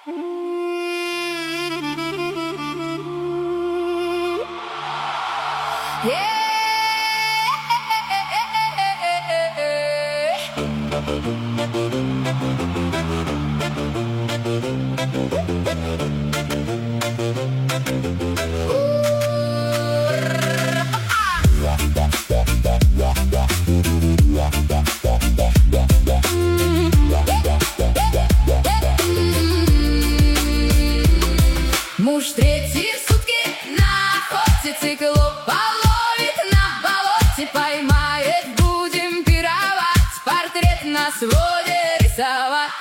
Муж третьи сутки на охоте, циклоп половит на болоте, поймает, будем пировать, портрет на своде рисовать.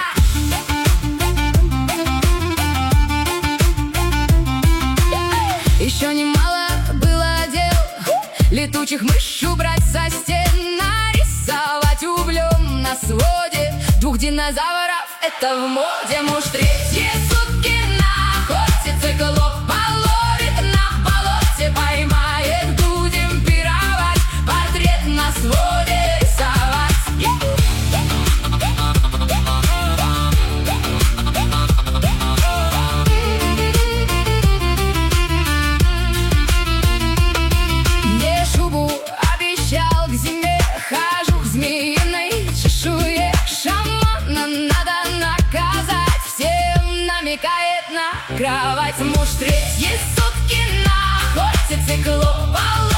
Еще немало было дел, летучих мышь убрать со стен, нарисовать углем на своде двух динозавров, это в моде. Муж третьи сутки на охоте, циклоп половит на болоте, поймает, будем пировать, портрет на своде рисовать. Мне шубу обещал к зиме, хожу в змеиной чешуе, шамана надо наказать, всем намекает на кровать. Муж третьи сутки на охоте, циклоп половит